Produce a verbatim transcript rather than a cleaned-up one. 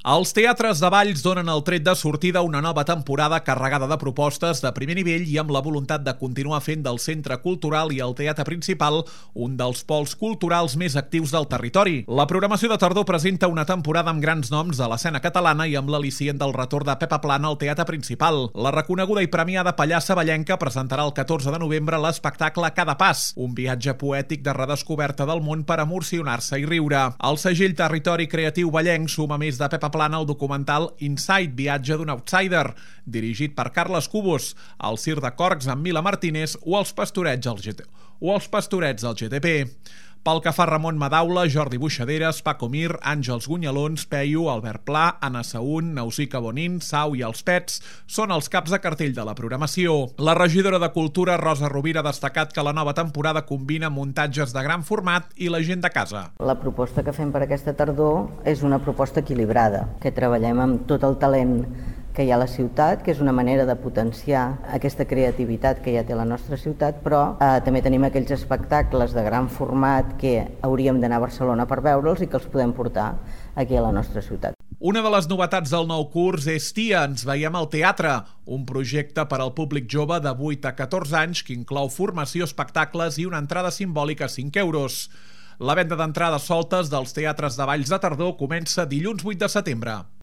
Els teatres de Valls donen el tret de sortida a una nova temporada carregada de propostes de primer nivell i amb la voluntat de continuar fent del Centre Cultural i el Teatre Principal un dels pols culturals més actius del territori. La programació de tardor presenta una temporada amb grans noms de l'escena catalana i amb l'al·licient del retorn de Pepa Plana al Teatre Principal. La reconeguda i premiada pallassa vallenca presentarà el catorze de novembre l'espectacle Cada Pas, un viatge poètic de redescoberta del món per emocionar-se i riure. El segell Territori Creatiu Vallenc suma més de Pepa Plana el documental Inside, viatge d'un outsider, dirigit per Carles Cubos, el Circ de Corcs amb Mila Martínez o els Pastorets al G T o els Pastorets al G T P. Pel que fa Ramon Madaula, Jordi Buixaderes, Paco Mir, Àngels Gunyalons, Peyu, Albert Pla, Anna Saún, Nausica Bonin, Sau i els Pets són els caps de cartell de la programació. La regidora de Cultura, Rosa Rovira, ha destacat que la nova temporada combina muntatges de gran format i la gent de casa. La proposta que fem per aquesta tardor és una proposta equilibrada, que treballem amb tot el talent que hi ha a la ciutat, que és una manera de potenciar aquesta creativitat que ja té la nostra ciutat, però eh, també tenim aquells espectacles de gran format que hauríem d'anar a Barcelona per veure'ls i que els podem portar aquí a la nostra ciutat. Una de les novetats del nou curs és Tia, ens veiem al teatre, un projecte per al públic jove de vuit a catorze anys que inclou formació, espectacles i una entrada simbòlica a cinc euros. La venda d'entrades soltes dels teatres de Valls de tardor comença dilluns vuit de setembre.